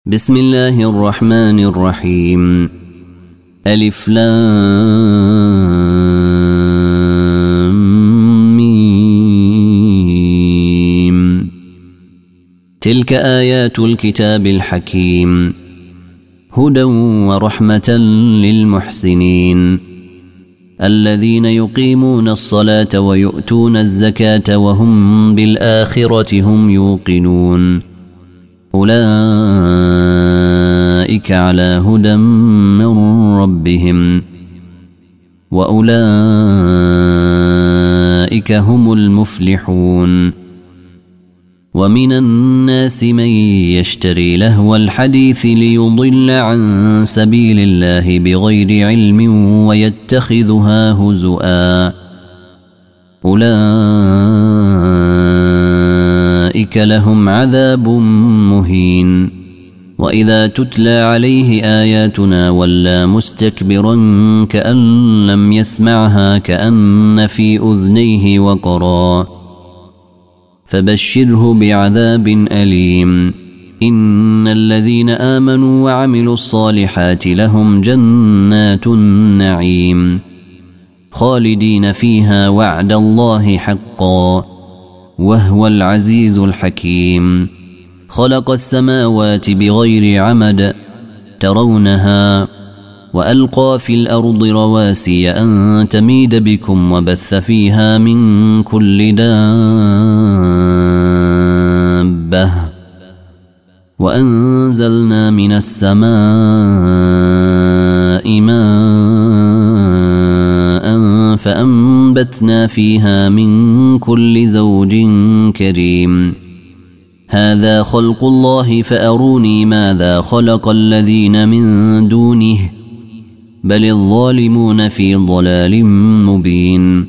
بسم الله الرحمن الرحيم. ألف لام ميم. تلك آيات الكتاب الحكيم هدى ورحمة للمحسنين الذين يقيمون الصلاة ويؤتون الزكاة وهم بالآخرة هم يوقنون أولئك على هدى من ربهم وأولئك هم المفلحون. ومن الناس من يشتري لهو الحديث ليضل عن سبيل الله بغير علم ويتخذها هزؤا أولئك لهم عذاب مهين. وإذا تتلى عليه آياتنا ولى مستكبرا كأن لم يسمعها كأن في أذنيه وقرا فبشره بعذاب أليم. إن الذين آمنوا وعملوا الصالحات لهم جنات النعيم خالدين فيها وعد الله حقا وهو العزيز الحكيم. خلق السماوات بغير عمد ترونها وألقى في الأرض رواسي أن تميد بكم وبث فيها من كل دابة وأنزلنا من السماء ماء فأنبتنا فيها من كل زوج كريم. هذا خلق الله فأروني ماذا خلق الذين من دونه بل الظالمون في ضلال مبين.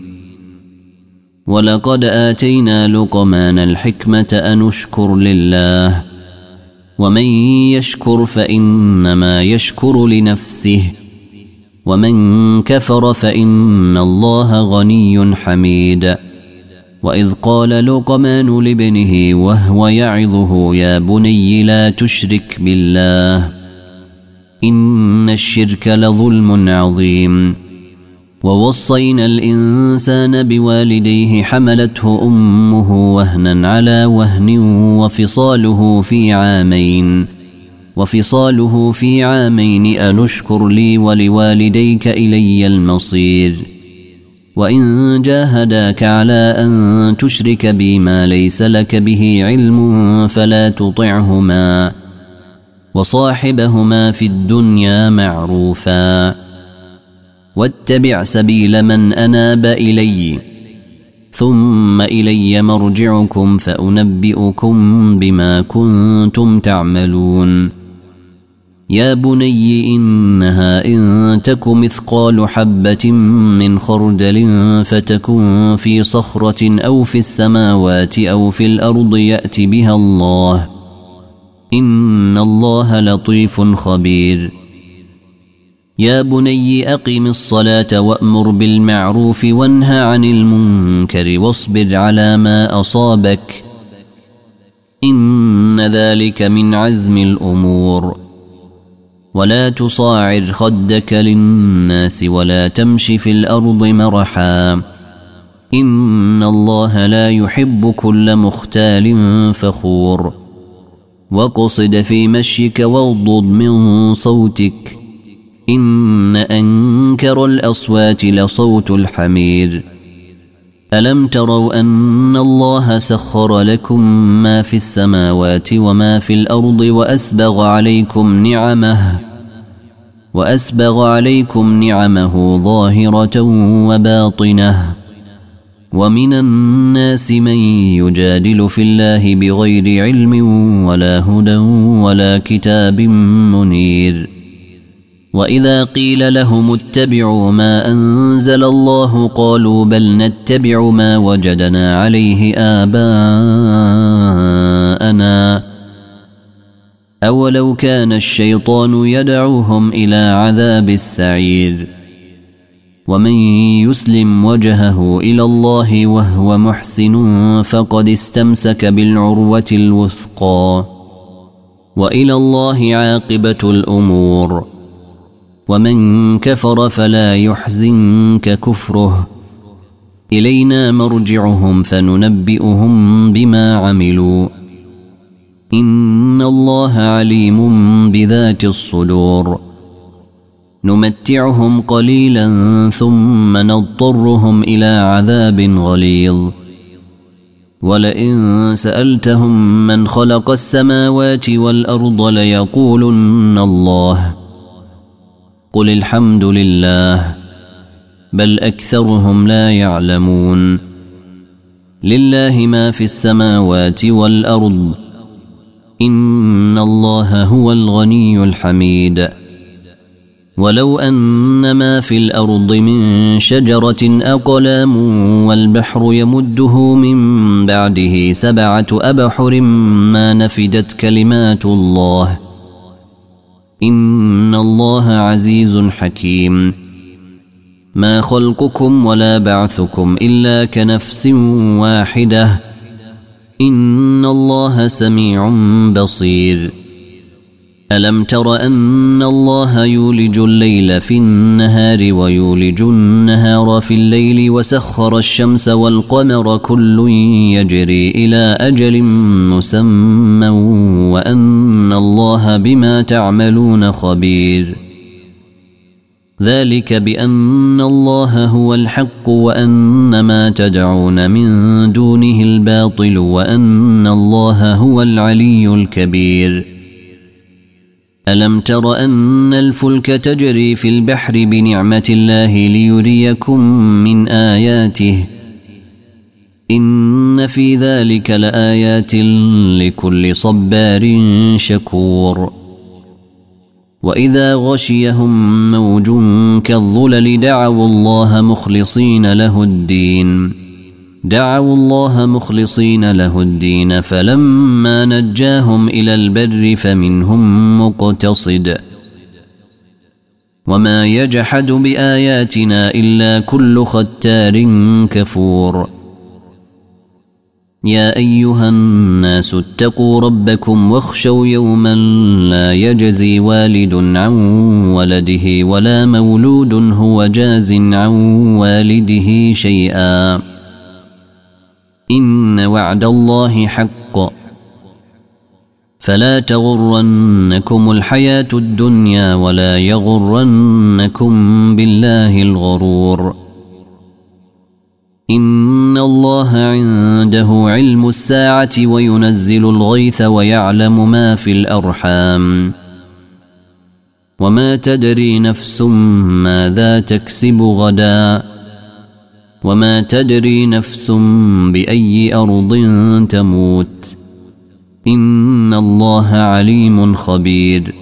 ولقد آتينا لقمان الحكمة أن اشكر لله ومن يشكر فإنما يشكر لنفسه ومن كفر فإن الله غني حميد. وإذ قال لقمان لابنه وهو يعظه يا بني لا تشرك بالله إن الشرك لظلم عظيم. ووصينا الإنسان بوالديه حملته أمه وهنا على وهن وفصاله في عامين أن اشكر لي ولوالديك إلي المصير. وإن جاهداك على أن تشرك بي ما ليس لك به علم فلا تطعهما وصاحبهما في الدنيا معروفا واتبع سبيل من أناب إلي ثم إلي مرجعكم فأنبئكم بما كنتم تعملون. يا بني إنها إن تك مثقال حبة من خردل فتكن في صخرة أو في السماوات أو في الأرض يأت بها الله إن الله لطيف خبير. يا بني أقم الصلاة وأمر بالمعروف وانهى عن المنكر واصبر على ما أصابك إن ذلك من عزم الأمور. ولا تصاعر خدك للناس ولا تمش في الأرض مرحا إن الله لا يحب كل مختال فخور. وقصد في مشيك واغضض من صوتك إن أنكر الأصوات لصوت الحمير. ألم تروا أن الله سخر لكم ما في السماوات وما في الأرض وأسبغ عليكم نعمه ظاهرة وباطنة. ومن الناس من يجادل في الله بغير علم ولا هدى ولا كتاب منير. وإذا قيل لهم اتبعوا ما أنزل الله قالوا بل نتبع ما وجدنا عليه آباءنا أولو كان الشيطان يدعوهم إلى عذاب السعير. ومن يسلم وجهه إلى الله وهو محسن فقد استمسك بالعروة الوثقى وإلى الله عاقبة الأمور. ومن كفر فلا يحزنك كفره، إلينا مرجعهم فننبئهم بما عملوا، إن الله عليم بذات الصدور. نمتعهم قليلا ثم نضطرهم إلى عذاب غليظ. ولئن سألتهم من خلق السماوات والأرض ليقولن الله، قل الحمد لله، بل أكثرهم لا يعلمون. لله ما في السماوات والأرض، إن الله هو الغني الحميد. ولو أن ما في الأرض من شجرة أقلام والبحر يمده من بعده 7 أبحر ما نفدت كلمات الله، إن الله عزيز حكيم. ما خلقكم ولا بعثكم إلا كنفس واحدة، إن الله سميع بصير. ألم تر أن الله يولج الليل في النهار ويولج النهار في الليل وسخر الشمس والقمر كل يجري إلى أجل مسمى وأن الله بما تعملون خبير. ذلك بأن الله هو الحق وأن ما تدعون من دونه الباطل وأن الله هو العلي الكبير. ألم تر أن الفلك تجري في البحر بنعمة الله ليريكم من آياته، إن في ذلك لآيات لكل صبار شكور. وإذا غشيهم موج كالظلل دعوا الله مخلصين له الدين فلما نجاهم إلى البر فمنهم مقتصد، وما يجحد بآياتنا إلا كل ختار كفور. يا أيها الناس اتقوا ربكم واخشوا يوما لا يجزي والد عن ولده ولا مولود هو جاز عن والده شيئا، إن وعد الله حق، فلا تغرنكم الحياة الدنيا ولا يغرنكم بالله الغرور. إن الله عنده علم الساعة وينزل الغيث ويعلم ما في الأرحام، وما تدري نفس ماذا تكسب غدا، وما تدري نفس بأي أرض تموت، إن الله عليم خبير.